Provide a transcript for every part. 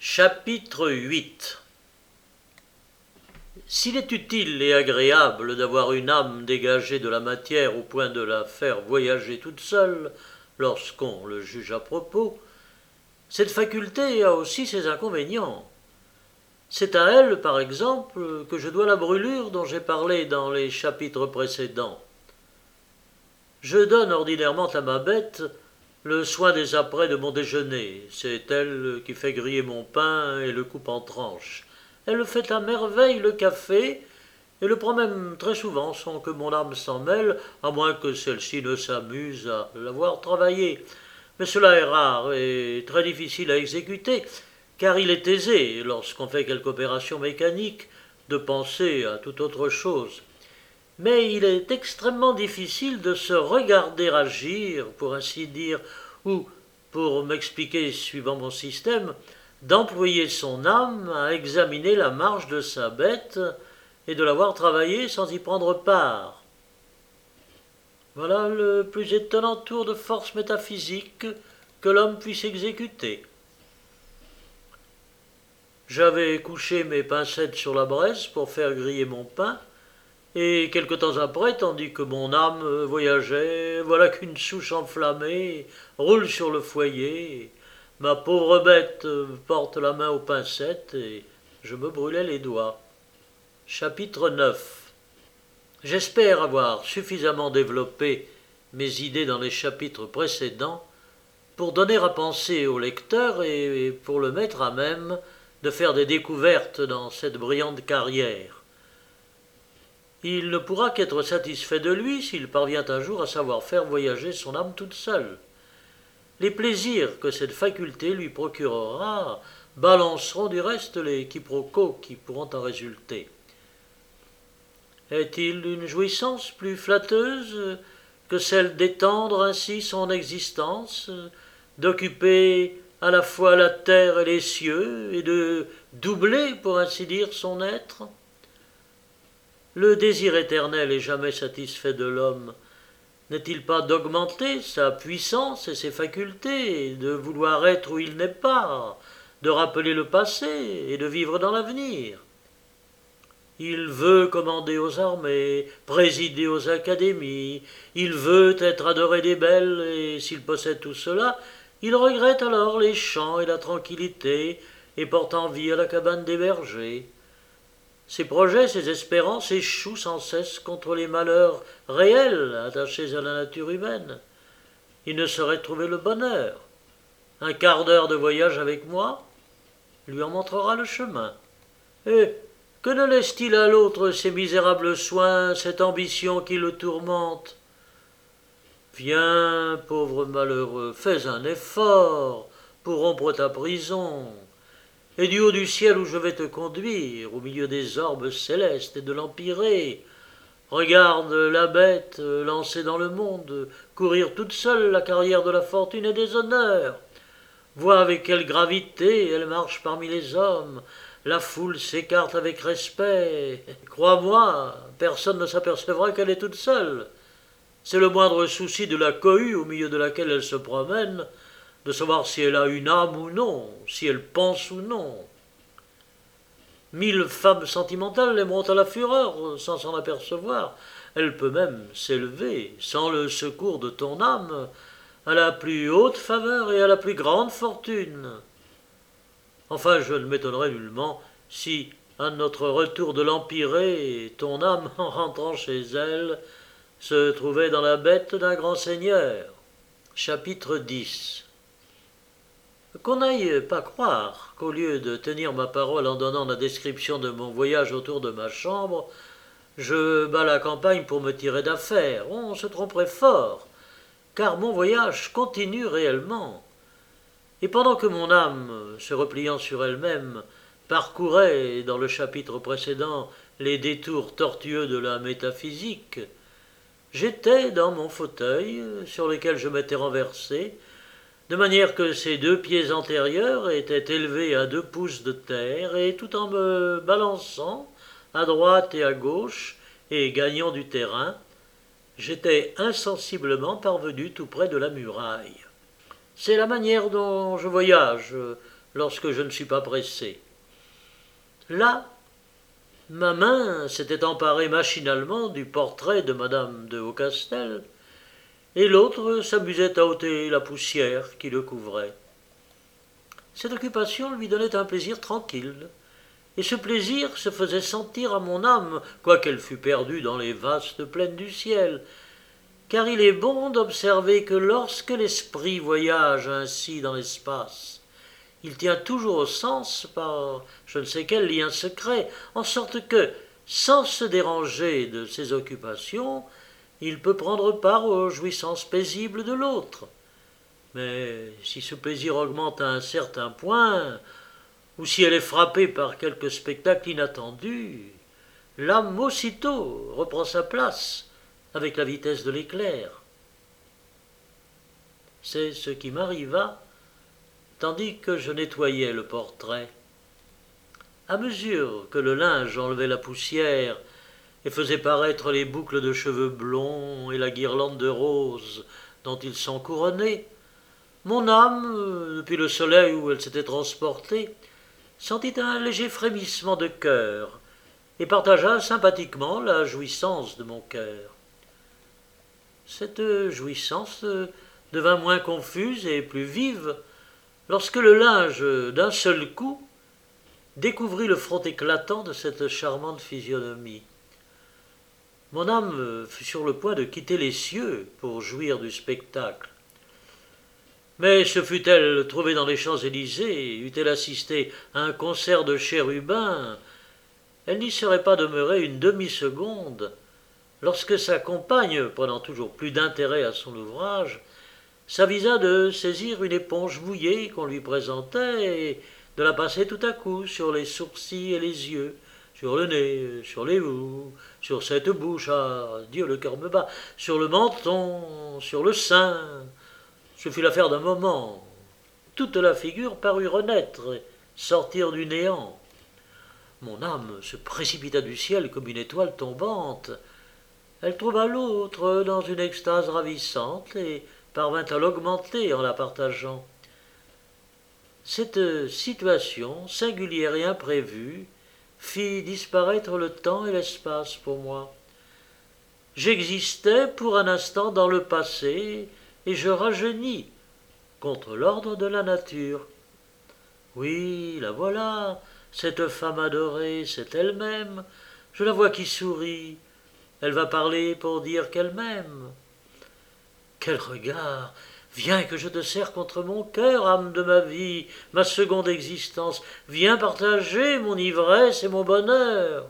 Chapitre 8. S'il est utile et agréable d'avoir une âme dégagée de la matière au point de la faire voyager toute seule, lorsqu'on le juge à propos, cette faculté a aussi ses inconvénients. C'est à elle, par exemple, que je dois la brûlure dont j'ai parlé dans les chapitres précédents. Je donne ordinairement à ma bête le soin des apprêts de mon déjeuner. C'est elle qui fait griller mon pain et le coupe en tranches. Elle fait à merveille le café et le prend même très souvent sans que mon âme s'en mêle, à moins que celle-ci ne s'amuse à l'avoir travaillé. Mais cela est rare et très difficile à exécuter, car il est aisé, lorsqu'on fait quelque opération mécanique, de penser à toute autre chose. Mais il est extrêmement difficile de se regarder agir, pour ainsi dire, ou, pour m'expliquer suivant mon système, d'employer son âme à examiner la marche de sa bête et de la voir travailler sans y prendre part. Voilà le plus étonnant tour de force métaphysique que l'homme puisse exécuter. J'avais couché mes pincettes sur la braise pour faire griller mon pain, et quelque temps après, tandis que mon âme voyageait, voilà qu'une souche enflammée roule sur le foyer. Ma pauvre bête porte la main aux pincettes et je me brûlais les doigts. Chapitre 9. J'espère avoir suffisamment développé mes idées dans les chapitres précédents pour donner à penser au lecteur et pour le mettre à même de faire des découvertes dans cette brillante carrière. Il ne pourra qu'être satisfait de lui s'il parvient un jour à savoir faire voyager son âme toute seule. Les plaisirs que cette faculté lui procurera balanceront du reste les quiproquos qui pourront en résulter. Est-il une jouissance plus flatteuse que celle d'étendre ainsi son existence, d'occuper à la fois la terre et les cieux, et de doubler, pour ainsi dire, son être ? Le désir éternel et jamais satisfait de l'homme n'est-il pas d'augmenter sa puissance et ses facultés, de vouloir être où il n'est pas, de rappeler le passé et de vivre dans l'avenir ? Il veut commander aux armées, présider aux académies, il veut être adoré des belles, et s'il possède tout cela, il regrette alors les champs et la tranquillité, et porte envie à la cabane des bergers. Ses projets, ses espérances échouent sans cesse contre les malheurs réels attachés à la nature humaine. Il ne saurait trouver le bonheur. Un quart d'heure de voyage avec moi lui en montrera le chemin. Et que ne laisse-t-il à l'autre ces misérables soins, cette ambition qui le tourmente ? Viens, pauvre malheureux, fais un effort pour rompre ta prison. Et du haut du ciel où je vais te conduire, au milieu des orbes célestes et de l'empyrée, regarde la bête lancée dans le monde, courir toute seule la carrière de la fortune et des honneurs. Vois avec quelle gravité elle marche parmi les hommes, la foule s'écarte avec respect. Crois-moi, personne ne s'apercevra qu'elle est toute seule. C'est le moindre souci de la cohue au milieu de laquelle elle se promène, de savoir si elle a une âme ou non, si elle pense ou non. 1000 femmes sentimentales l'aimeront à la fureur, sans s'en apercevoir. Elle peut même s'élever, sans le secours de ton âme, à la plus haute faveur et à la plus grande fortune. Enfin, je ne m'étonnerais nullement si, à notre retour de l'Empyrée, ton âme, en rentrant chez elle, se trouvait dans la bête d'un grand seigneur. Chapitre 10. Qu'on n'aille pas croire qu'au lieu de tenir ma parole en donnant la description de mon voyage autour de ma chambre, je bats la campagne pour me tirer d'affaire. On se tromperait fort, car mon voyage continue réellement. Et pendant que mon âme, se repliant sur elle-même, parcourait, dans le chapitre précédent, les détours tortueux de la métaphysique, j'étais dans mon fauteuil, sur lequel je m'étais renversé, de manière que ses 2 pieds antérieurs étaient élevés à 2 pouces de terre, et tout en me balançant à droite et à gauche, et gagnant du terrain, j'étais insensiblement parvenu tout près de la muraille. C'est la manière dont je voyage, lorsque je ne suis pas pressé. Là, ma main s'était emparée machinalement du portrait de madame de Hautcastel, et l'autre s'amusait à ôter la poussière qui le couvrait. Cette occupation lui donnait un plaisir tranquille, et ce plaisir se faisait sentir à mon âme, quoiqu'elle fût perdue dans les vastes plaines du ciel, car il est bon d'observer que lorsque l'esprit voyage ainsi dans l'espace, il tient toujours au sens par je ne sais quel lien secret, en sorte que, sans se déranger de ses occupations, il peut prendre part aux jouissances paisibles de l'autre. Mais si ce plaisir augmente à un certain point, ou si elle est frappée par quelque spectacle inattendu, l'âme aussitôt reprend sa place avec la vitesse de l'éclair. C'est ce qui m'arriva tandis que je nettoyais le portrait. À mesure que le linge enlevait la poussière et faisait paraître les boucles de cheveux blonds et la guirlande de roses dont ils sont couronnés, mon âme, depuis le soleil où elle s'était transportée, sentit un léger frémissement de cœur et partagea sympathiquement la jouissance de mon cœur. Cette jouissance devint moins confuse et plus vive lorsque le linge, d'un seul coup, découvrit le front éclatant de cette charmante physionomie. Mon âme fut sur le point de quitter les cieux pour jouir du spectacle. Mais se fût-elle trouvée dans les Champs-Élysées, eût-elle assisté à un concert de chérubins, elle n'y serait pas demeurée une demi-seconde, lorsque sa compagne, prenant toujours plus d'intérêt à son ouvrage, s'avisa de saisir une éponge mouillée qu'on lui présentait et de la passer tout à coup sur les sourcils et les yeux, sur le nez, sur les joues, sur cette bouche, ah, Dieu, le cœur me bat, sur le menton, sur le sein. Ce fut l'affaire d'un moment. Toute la figure parut renaître et sortir du néant. Mon âme se précipita du ciel comme une étoile tombante. Elle trouva l'autre dans une extase ravissante et parvint à l'augmenter en la partageant. Cette situation, singulière et imprévue, fit disparaître le temps et l'espace pour moi. J'existais pour un instant dans le passé, et je rajeunis contre l'ordre de la nature. Oui, la voilà, cette femme adorée, c'est elle-même. Je la vois qui sourit. Elle va parler pour dire qu'elle m'aime. Quel regard! Viens que je te serre contre mon cœur, âme de ma vie, ma seconde existence. Viens partager mon ivresse et mon bonheur.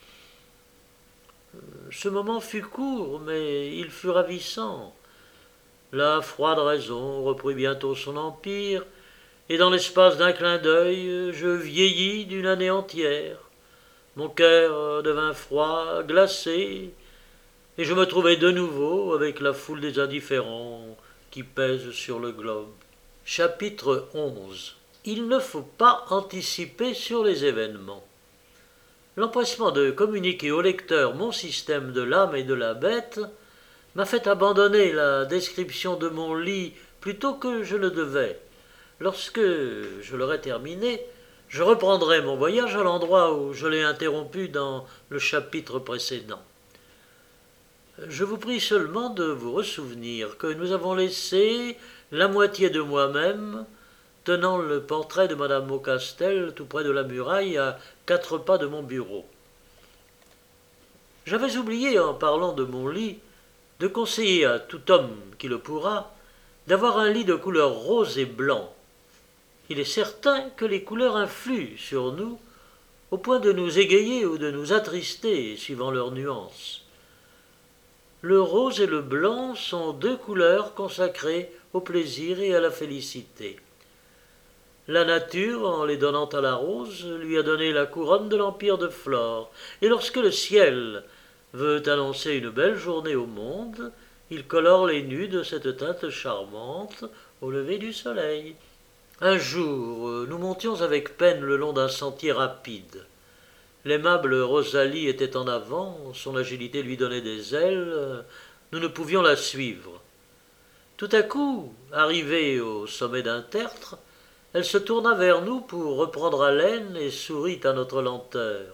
Ce moment fut court, mais il fut ravissant. La froide raison reprit bientôt son empire, et dans l'espace d'un clin d'œil, je vieillis d'une année entière. Mon cœur devint froid, glacé, et je me trouvai de nouveau avec la foule des indifférents qui pèsent sur le globe. Chapitre 11. Il ne faut pas anticiper sur les événements. L'empressement de communiquer au lecteur mon système de l'âme et de la bête m'a fait abandonner la description de mon lit plus tôt que je ne devais. Lorsque je l'aurai terminé, je reprendrai mon voyage à l'endroit où je l'ai interrompu dans le chapitre précédent. Je vous prie seulement de vous ressouvenir que nous avons laissé la moitié de moi-même tenant le portrait de madame Hautcastel tout près de la muraille à 4 pas de mon bureau. J'avais oublié, en parlant de mon lit, de conseiller à tout homme qui le pourra d'avoir un lit de couleur rose et blanc. Il est certain que les couleurs influent sur nous au point de nous égayer ou de nous attrister suivant leurs nuances. Le rose et le blanc sont 2 couleurs consacrées au plaisir et à la félicité. La nature, en les donnant à la rose, lui a donné la couronne de l'empire de Flore, et lorsque le ciel veut annoncer une belle journée au monde, il colore les nues de cette teinte charmante au lever du soleil. Un jour, nous montions avec peine le long d'un sentier rapide. L'aimable Rosalie était en avant, son agilité lui donnait des ailes, nous ne pouvions la suivre. Tout à coup, arrivée au sommet d'un tertre, Elle se tourna vers nous pour reprendre haleine et sourit à notre lenteur.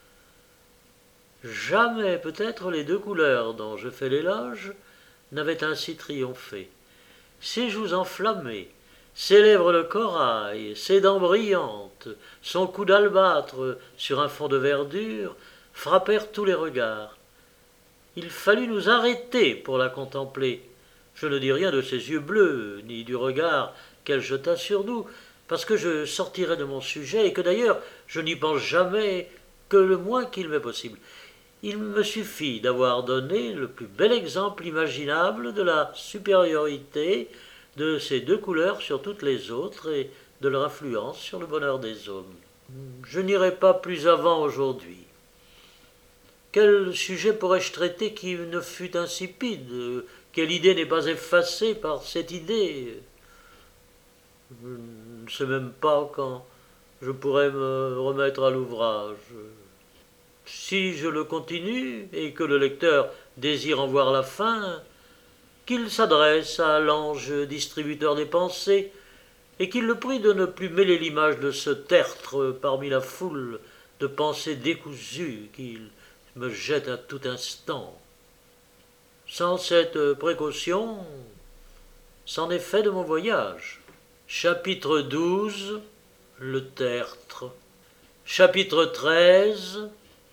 Jamais peut-être les deux couleurs dont je fais l'éloge n'avaient ainsi triomphé. Ses joues enflammées, ses lèvres de corail, ses dents brillantes, son cou d'albâtre sur un fond de verdure frappèrent tous les regards. Il fallut nous arrêter pour la contempler. Je ne dis rien de ses yeux bleus, ni du regard qu'elle jeta sur nous, parce que je sortirai de mon sujet et que d'ailleurs je n'y pense jamais que le moins qu'il m'est possible. Il me suffit d'avoir donné le plus bel exemple imaginable de la supériorité de ces deux couleurs sur toutes les autres et de leur influence sur le bonheur des hommes. Je n'irai pas plus avant aujourd'hui. Quel sujet pourrais-je traiter qui ne fût insipide? Quelle idée n'est pas effacée par cette idée? Je ne sais même pas quand je pourrais me remettre à l'ouvrage. Si je le continue et que le lecteur désire en voir la fin, qu'il s'adresse à l'ange distributeur des pensées et qu'il le prie de ne plus mêler l'image de ce tertre parmi la foule de pensées décousues qu'il me jette à tout instant. Sans cette précaution, c'en est fait de mon voyage. Chapitre 12. Le tertre. Chapitre 13.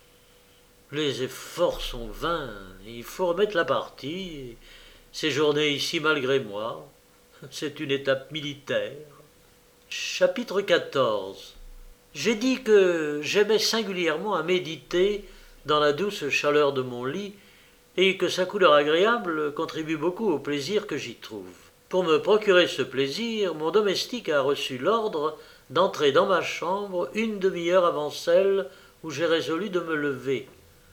Les efforts sont vains, il faut remettre la partie, séjourner ici malgré moi, c'est une étape militaire. Chapitre 14. J'ai dit que j'aimais singulièrement à méditer dans la douce chaleur de mon lit et que sa couleur agréable contribue beaucoup au plaisir que j'y trouve. Pour me procurer ce plaisir, mon domestique a reçu l'ordre d'entrer dans ma chambre une demi-heure avant celle où j'ai résolu de me lever.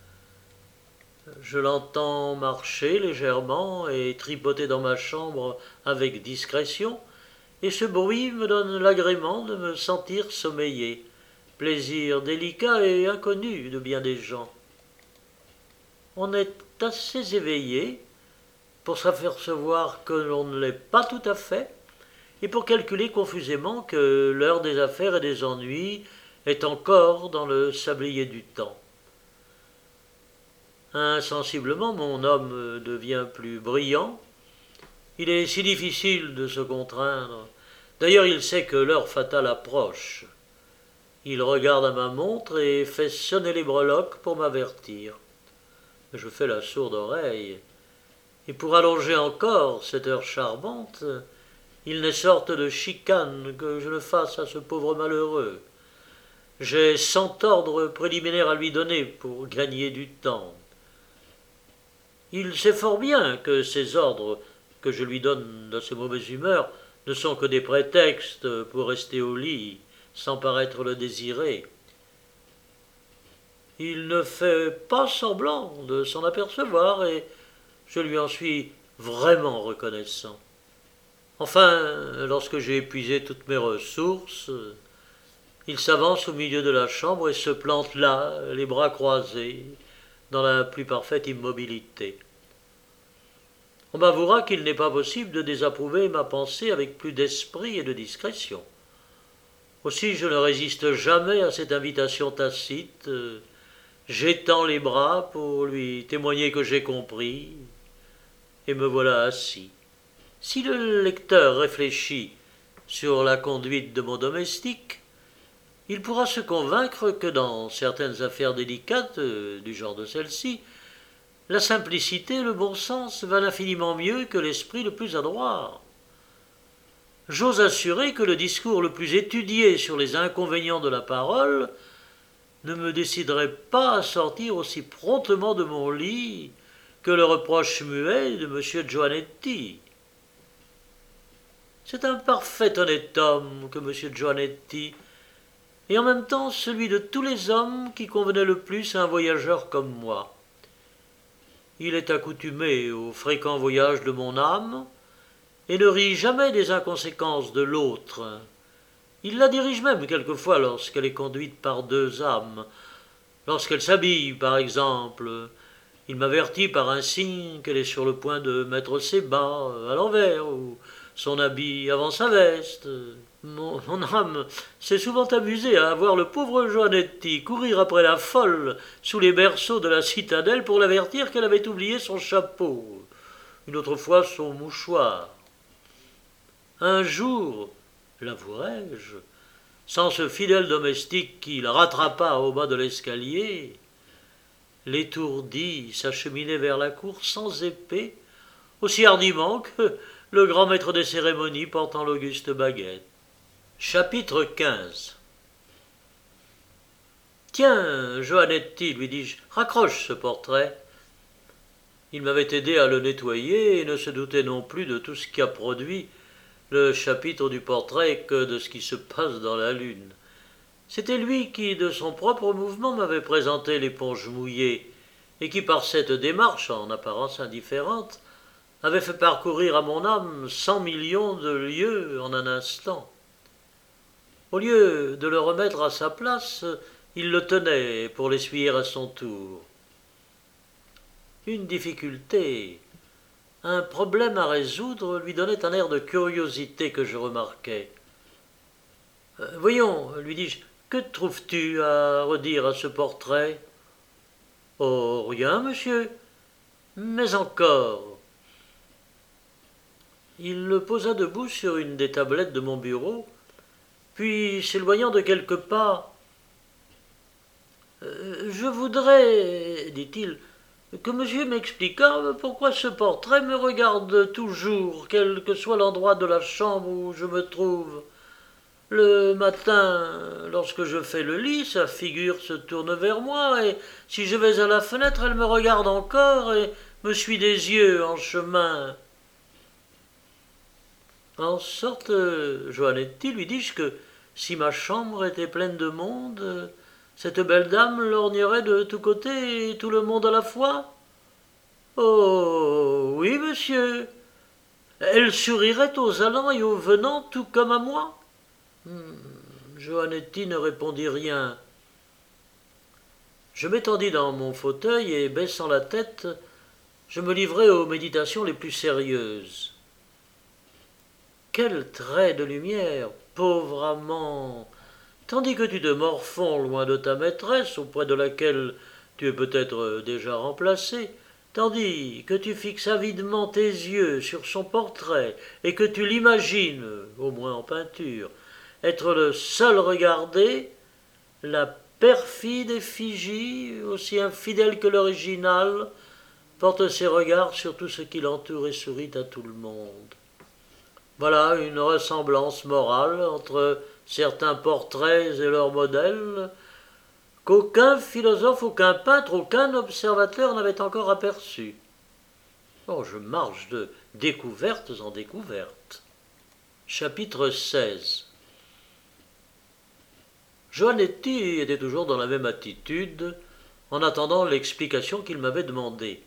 Je l'entends marcher légèrement et tripoter dans ma chambre avec discrétion, et ce bruit me donne l'agrément de me sentir sommeiller, plaisir délicat et inconnu de bien des gens. On est assez éveillé pour s'apercevoir que l'on ne l'est pas tout à fait, et pour calculer confusément que l'heure des affaires et des ennuis est encore dans le sablier du temps. Insensiblement, mon homme devient plus brillant. Il est si difficile de se contraindre. D'ailleurs, il sait que l'heure fatale approche. Il regarde à ma montre et fait sonner les breloques pour m'avertir. Je fais la sourde oreille. Et pour allonger encore cette heure charmante, il n'est sorte de chicane que je ne fasse à ce pauvre malheureux. J'ai 100 ordres préliminaires à lui donner pour gagner du temps. Il sait fort bien que ces ordres que je lui donne d'assez mauvaise humeur ne sont que des prétextes pour rester au lit sans paraître le désirer. Il ne fait pas semblant de s'en apercevoir et je lui en suis vraiment reconnaissant. Enfin, lorsque j'ai épuisé toutes mes ressources, il s'avance au milieu de la chambre et se plante là, les bras croisés, dans la plus parfaite immobilité. On m'avouera qu'il n'est pas possible de désapprouver ma pensée avec plus d'esprit et de discrétion. Aussi je ne résiste jamais à cette invitation tacite, j'étends les bras pour lui témoigner que j'ai compris, et me voilà assis. Si le lecteur réfléchit sur la conduite de mon domestique, il pourra se convaincre que dans certaines affaires délicates, du genre de celle-ci, la simplicité et le bon sens valent infiniment mieux que l'esprit le plus adroit. J'ose assurer que le discours le plus étudié sur les inconvénients de la parole ne me déciderait pas à sortir aussi promptement de mon lit que le reproche muet de M. Giovannetti. C'est un parfait honnête homme que M. Giovannetti, et en même temps celui de tous les hommes qui convenait le plus à un voyageur comme moi. Il est accoutumé aux fréquents voyages de mon âme et ne rit jamais des inconséquences de l'autre. Il la dirige même quelquefois lorsqu'elle est conduite par deux âmes. Lorsqu'elle s'habille, par exemple, il m'avertit par un signe qu'elle est sur le point de mettre ses bas à l'envers ou son habit avant sa veste. Mon âme s'est souvent amusée à voir le pauvre Joannetti courir après la folle sous les berceaux de la citadelle pour l'avertir qu'elle avait oublié son chapeau, une autre fois son mouchoir. Un jour, l'avouerai-je, sans ce fidèle domestique qui la rattrapa au bas de l'escalier, l'étourdi s'acheminait vers la cour sans épée, aussi hardiment que le grand maître des cérémonies portant l'auguste baguette. Chapitre 15. Tiens, Joannetti, lui dis-je, raccroche ce portrait. Il m'avait aidé à le nettoyer et ne se doutait non plus de tout ce qu'a produit le chapitre du portrait que de ce qui se passe dans la lune. C'était lui qui, de son propre mouvement, m'avait présenté l'éponge mouillée, et qui, par cette démarche, en apparence indifférente, avait fait parcourir à mon âme 100 millions de lieues en un instant. Au lieu de le remettre à sa place, il le tenait pour l'essuyer à son tour. Une difficulté, un problème à résoudre lui donnait un air de curiosité que je remarquai. Voyons, lui dis-je, que trouves-tu à redire à ce portrait? Oh, rien, monsieur. Mais encore. Il le posa debout sur une des tablettes de mon bureau, puis, s'éloignant de quelques pas, je voudrais, dit-il, que monsieur m'expliquât pourquoi ce portrait me regarde toujours, quel que soit l'endroit de la chambre où je me trouve. Le matin, lorsque je fais le lit, sa figure se tourne vers moi, et si je vais à la fenêtre, elle me regarde encore et me suit des yeux en chemin. En sorte, Joannetti, lui dis-je, que si ma chambre était pleine de monde, cette belle dame lorgnerait de tous côtés et tout le monde à la fois? Oh, oui, monsieur. Elle sourirait aux allants et aux venants tout comme à moi? Joannetti ne répondit rien. Je m'étendis dans mon fauteuil et, baissant la tête, je me livrai aux méditations les plus sérieuses. Quel trait de lumière, pauvre amant! Tandis que tu te morfonds loin de ta maîtresse, auprès de laquelle tu es peut-être déjà remplacé, tandis que tu fixes avidement tes yeux sur son portrait et que tu l'imagines, au moins en peinture, être le seul regardé, la perfide effigie, aussi infidèle que l'original, porte ses regards sur tout ce qui l'entoure et sourit à tout le monde. Voilà une ressemblance morale entre certains portraits et leurs modèles qu'aucun philosophe, aucun peintre, aucun observateur n'avait encore aperçu. Oh, je marche de découvertes en découvertes. Chapitre 16. Joannetti était toujours dans la même attitude, en attendant l'explication qu'il m'avait demandée.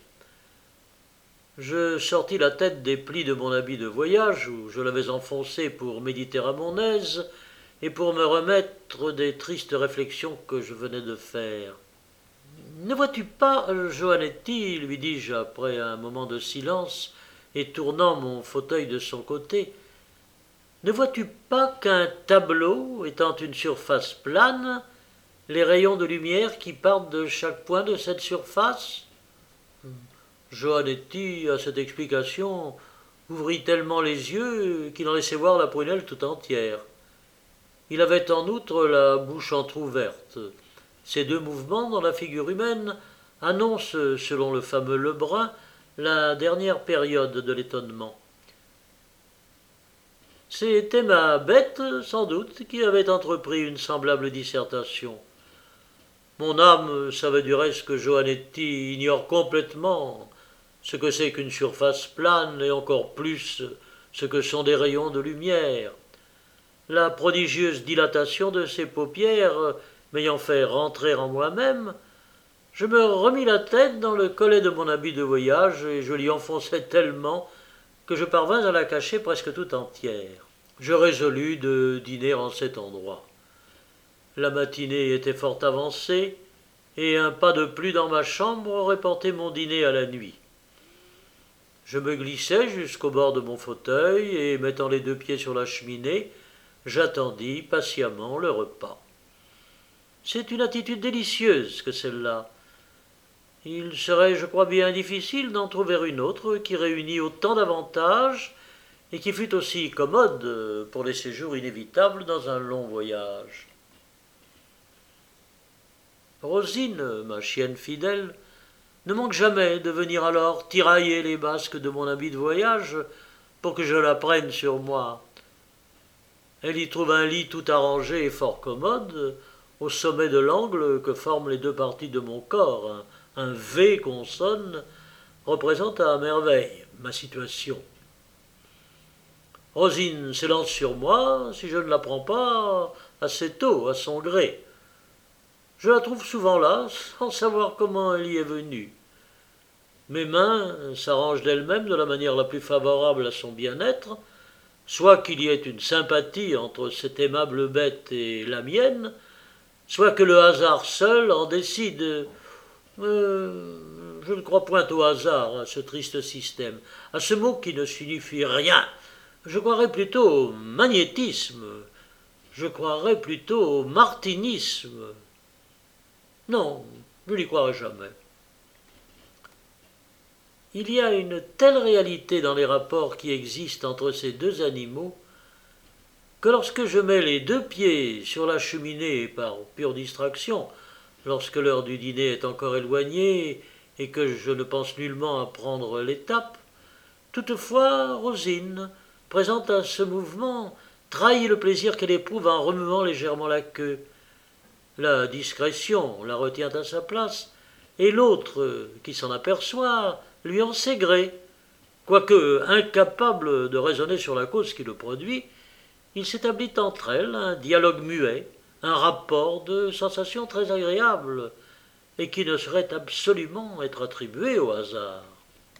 Je sortis la tête des plis de mon habit de voyage, où je l'avais enfoncé pour méditer à mon aise, et pour me remettre des tristes réflexions que je venais de faire. « Ne vois-tu pas, Joannetti, lui dis-je après un moment de silence, et tournant mon fauteuil de son côté, ne vois-tu pas qu'un tableau étant une surface plane, les rayons de lumière qui partent de chaque point de cette surface ?» Joannetti, à cette explication, ouvrit tellement les yeux qu'il en laissait voir la prunelle tout entière. Il avait en outre la bouche entr'ouverte. Ces deux mouvements dans la figure humaine annoncent, selon le fameux Lebrun, la dernière période de l'étonnement. C'était ma bête, sans doute, qui avait entrepris une semblable dissertation. Mon âme savait du reste que Joannetti ignore complètement ce que c'est qu'une surface plane et encore plus ce que sont des rayons de lumière. La prodigieuse dilatation de ses paupières m'ayant fait rentrer en moi-même, je me remis la tête dans le collet de mon habit de voyage et je l'y enfonçai tellement que je parvins à la cacher presque tout entière. Je résolus de dîner en cet endroit. La matinée était fort avancée, et un pas de plus dans ma chambre aurait porté mon dîner à la nuit. Je me glissai jusqu'au bord de mon fauteuil, et mettant les deux pieds sur la cheminée, J'attendis patiemment le repas. C'est une attitude délicieuse que celle-là. Il serait, je crois, bien difficile d'en trouver une autre qui réunit autant d'avantages et qui fût aussi commode pour les séjours inévitables dans un long voyage. Rosine, ma chienne fidèle, ne manque jamais de venir alors tirailler les basques de mon habit de voyage pour que je la prenne sur moi. Elle y trouve un lit tout arrangé et fort commode, au sommet de l'angle que forment les deux parties de mon corps. Un V consonne représente à merveille ma situation. Rosine s'élance sur moi si je ne la prends pas assez tôt, à son gré. Je la trouve souvent là, sans savoir comment elle y est venue. Mes mains s'arrangent d'elles-mêmes de la manière la plus favorable à son bien-être, soit qu'il y ait une sympathie entre cette aimable bête et la mienne, soit que le hasard seul en décide. Je ne crois point au hasard, à ce triste système, à ce mot qui ne signifie rien. Je croirais plutôt au magnétisme, je croirais plutôt au martinisme. Non, je n'y croirai jamais. Il y a une telle réalité dans les rapports qui existent entre ces deux animaux que lorsque je mets les deux pieds sur la cheminée par pure distraction, lorsque l'heure du dîner est encore éloignée et que je ne pense nullement à prendre l'étape, toutefois Rosine, présente à ce mouvement, trahit le plaisir qu'elle éprouve en remuant légèrement la queue. La discrétion la retient à sa place, et l'autre, qui s'en aperçoit, lui en sait gré. Quoique incapable de raisonner sur la cause qui le produit, il s'établit entre elles un dialogue muet, un rapport de sensations très agréables, et qui ne saurait absolument être attribué au hasard.